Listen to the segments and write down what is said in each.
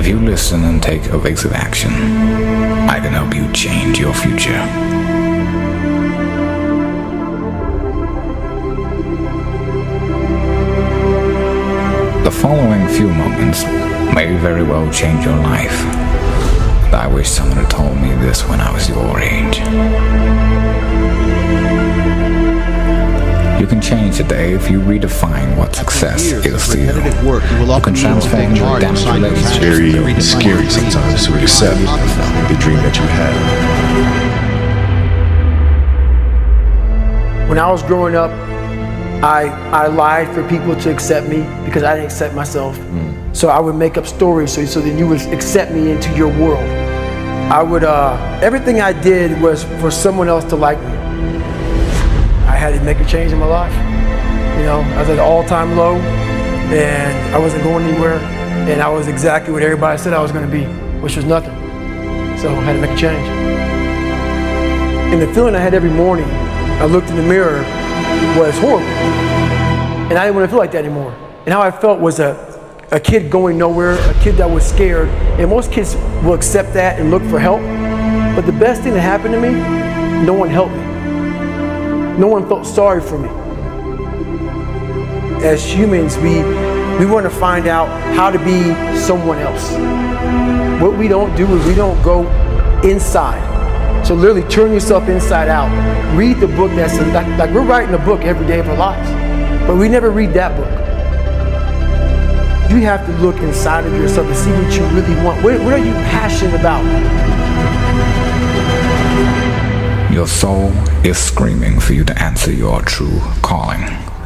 If you listen and take evasive action, I can help you change your future. The following few moments may very well change your life. And I wish someone had told me this when I was your age. You can change today if you redefine what success is to you. You can transform your damaged relationships. Very scary sometimes to accept the dream that you have. When I was growing up, I lied for people to accept me because I didn't accept myself. So I would make up stories so that you would accept me into your world. I would, everything I did was for someone else to like me. I had to make a change in my life. You know, I was at an all-time low and I wasn't going anywhere and I was exactly what everybody said I was gonna be, which was nothing. So I had to make a change. And the feeling I had every morning, I looked in the mirror, was horrible. And I didn't want to feel like that anymore. And how I felt was a kid going nowhere, a kid that was scared. And most kids will accept that and look for help. But the best thing that happened to me, no one helped me. No one felt sorry for me. As humans, we want to find out how to be someone else. What we don't do is we don't go inside. So literally turn yourself inside out. Read the book that's like we're writing a book every day of our lives, but we never read that book. You have to look inside of yourself and see what you really want. What are you passionate about? Your soul is screaming for you to answer your true calling.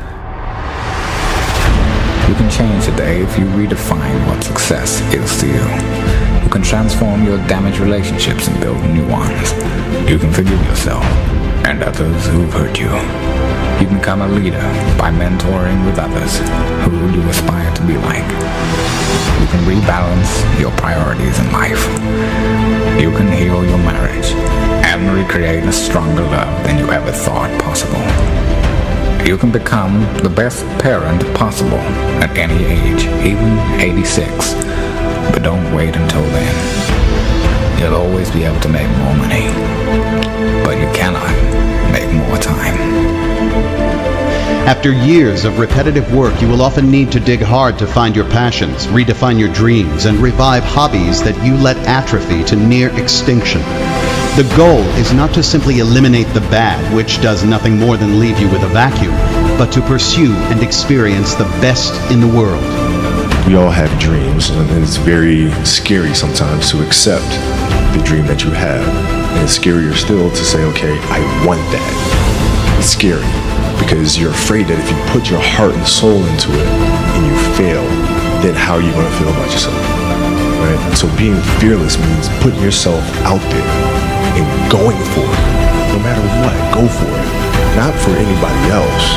You can change today if you redefine what success is to you. You can transform your damaged relationships and build new ones. You can forgive yourself and others who've hurt you. You can become a leader by mentoring with others who you aspire to be like. You can rebalance your priorities in life. You can heal your marriage and recreate a stronger love than you ever thought possible. You can become the best parent possible at any age, even 86. But don't wait until then. You'll always be able to make more money, but you cannot make more time. After years of repetitive work, you will often need to dig hard to find your passions, redefine your dreams, and revive hobbies that you let atrophy to near extinction. The goal is not to simply eliminate the bad, which does nothing more than leave you with a vacuum, but to pursue and experience the best in the world. We all have dreams, and it's very scary sometimes to accept the dream that you have. And it's scarier still to say, okay, I want that. It's scary because you're afraid that if you put your heart and soul into it and you fail, then how are you going to feel about yourself? Right? So being fearless means putting yourself out there and going for it. No matter what, go for it. Not for anybody else,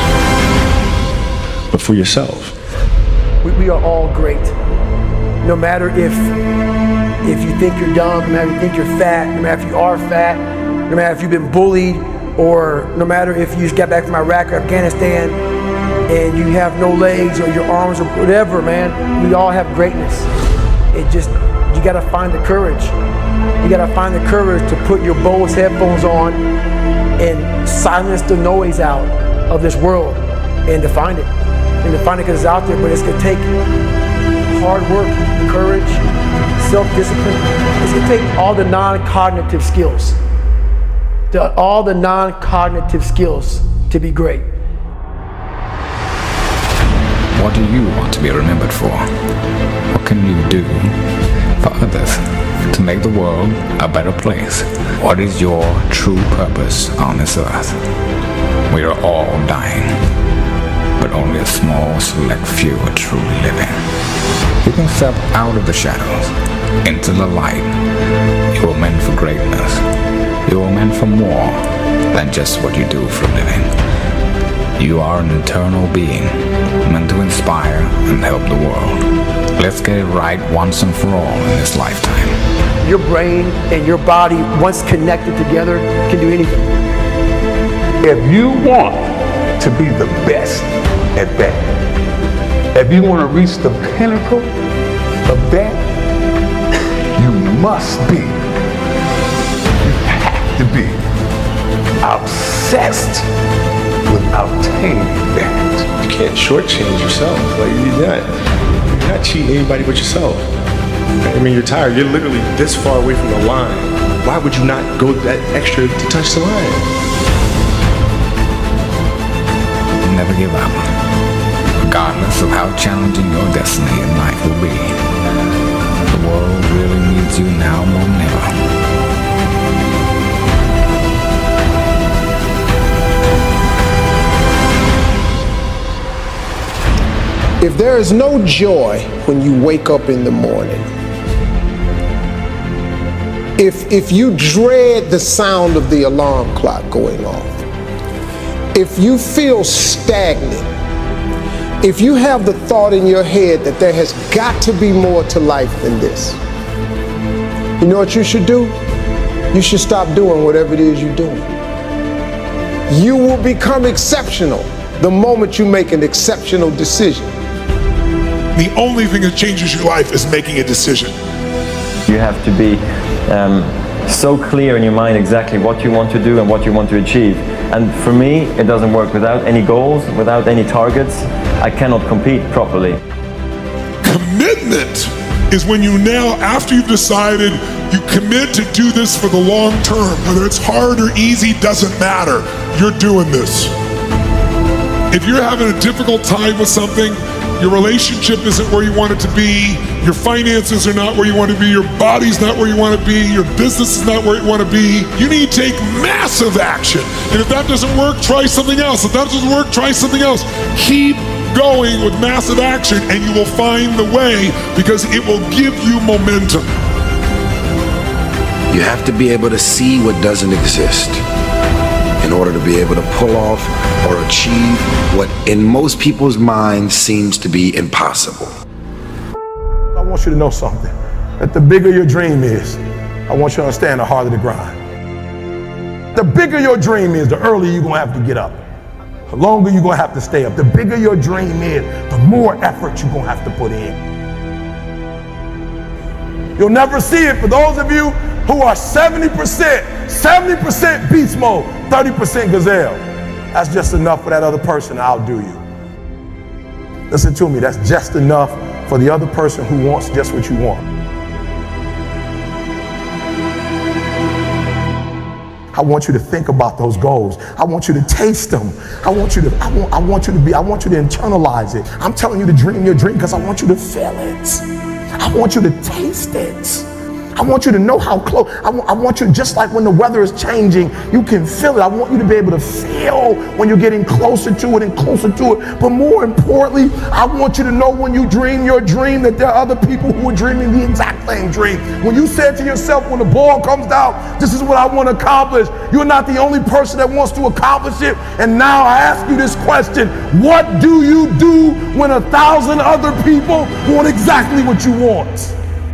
but for yourself. We are all great. No matter if you think you're dumb, no matter if you think you're fat, no matter if you are fat, no matter if you've been bullied, or no matter if you just got back from Iraq or Afghanistan and you have no legs or your arms or whatever, man, we all have greatness. It just, you gotta find the courage. You gotta find the courage to put your Bose headphones on and silence the noise out of this world and to find it. And to find it because it's out there, but it's gonna take hard work, courage, self-discipline. It's gonna take all the non-cognitive skills. All the non-cognitive skills to be great. What do you want to be remembered for? What can you do for others to make the world a better place? What is your true purpose on this earth? We are all dying, but only a small select few are truly living. You can step out of the shadows into the light. You are meant for greatness. You are meant for more than just what you do for a living. You are an eternal being, meant to inspire and help the world. Let's get it right once and for all in this lifetime. Your brain and your body, once connected together, can do anything. If you want to be the best at that, if you want to reach the pinnacle of that, must be, you have to be obsessed with obtaining that. You can't shortchange yourself. Like you're not cheating anybody but yourself. I mean, you're tired. You're literally this far away from the line. Why would you not go that extra to touch the line? Never give up, regardless of how challenging your destiny in life will be. The world really needs you now more than ever. If there is no joy when you wake up in the morning, if you dread the sound of the alarm clock going off, if you feel stagnant, if you have the thought in your head that there has got to be more to life than this, you know what you should do? You should stop doing whatever it is you're doing. You will become exceptional the moment you make an exceptional decision. The only thing that changes your life is making a decision. You have to be so clear in your mind exactly what you want to do and what you want to achieve. And for me, it doesn't work without any goals, without any targets. I cannot compete properly. Commitment is when you now, after you've decided, you commit to do this for the long term. Whether it's hard or easy, doesn't matter. You're doing this. If you're having a difficult time with something, your relationship isn't where you want it to be, your finances are not where you want to be, your body's not where you want to be, your business is not where you want to be, you need to take massive action. And if that doesn't work, try something else. If that doesn't work, try something else. Keep going with massive action and you will find the way, because it will give you momentum. You have to be able to see what doesn't exist in order to be able to pull off or achieve what in most people's minds seems to be impossible. I want you to know something, that the bigger your dream is, I want you to understand the harder the grind. The bigger your dream is, the earlier you're gonna have to get up. The longer you're gonna have to stay up. The bigger your dream is, the more effort you're gonna have to put in. You'll never see it for those of you who are 70% beast mode, 30% gazelle. That's just enough for that other person to outdo you. Listen to me, that's just enough for the other person who wants just what you want. I want you to think about those goals. I want you to taste them. I want you to internalize it. I'm telling you to dream your dream because I want you to feel it. I want you to taste it. I want you to know how close. I want you, just like when the weather is changing, you can feel it. I want you to be able to feel when you're getting closer to it and closer to it. But more importantly, I want you to know when you dream your dream that there are other people who are dreaming the exact same dream. When you said to yourself, when the ball comes out, this is what I want to accomplish, you're not the only person that wants to accomplish it. And now I ask you this question: what do you do when 1,000 other people want exactly what you want?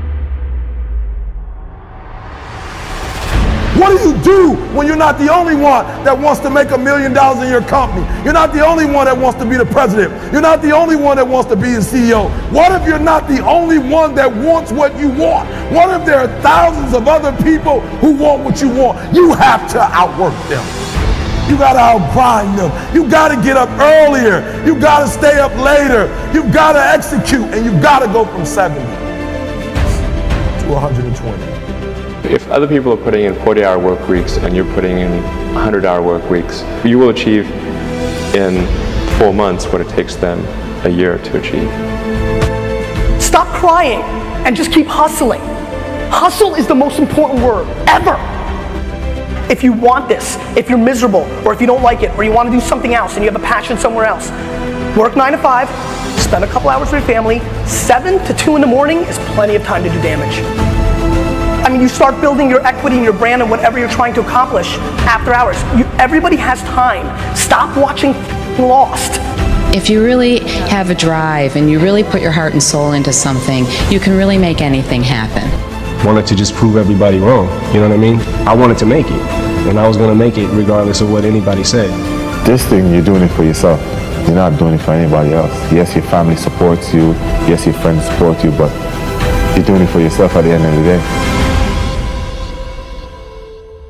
What do you do when you're not the only one that wants to make $1 million in your company? You're not the only one that wants to be the president. You're not the only one that wants to be the CEO. What if you're not the only one that wants what you want? What if there are thousands of other people who want what you want? You have to outwork them. You gotta outgrind them. You gotta get up earlier. You gotta stay up later. You gotta execute, and you gotta go from 70 to 120. If other people are putting in 40-hour work weeks and you're putting in 100-hour work weeks, you will achieve in 4 months what it takes them a year to achieve. Stop crying and just keep hustling. Hustle is the most important word ever. If you want this, if you're miserable, or if you don't like it, or you want to do something else and you have a passion somewhere else, work 9 to 5, spend a couple hours with your family. 7 to 2 in the morning is plenty of time to do damage. I mean, you start building your equity and your brand and whatever you're trying to accomplish after hours. Everybody has time. Stop watching Lost. If you really have a drive and you really put your heart and soul into something, you can really make anything happen. Wanted to just prove everybody wrong, you know what I mean? I wanted to make it, and I was gonna make it regardless of what anybody said. This thing, you're doing it for yourself. You're not doing it for anybody else. Yes, your family supports you. Yes, your friends support you, but you're doing it for yourself at the end of the day.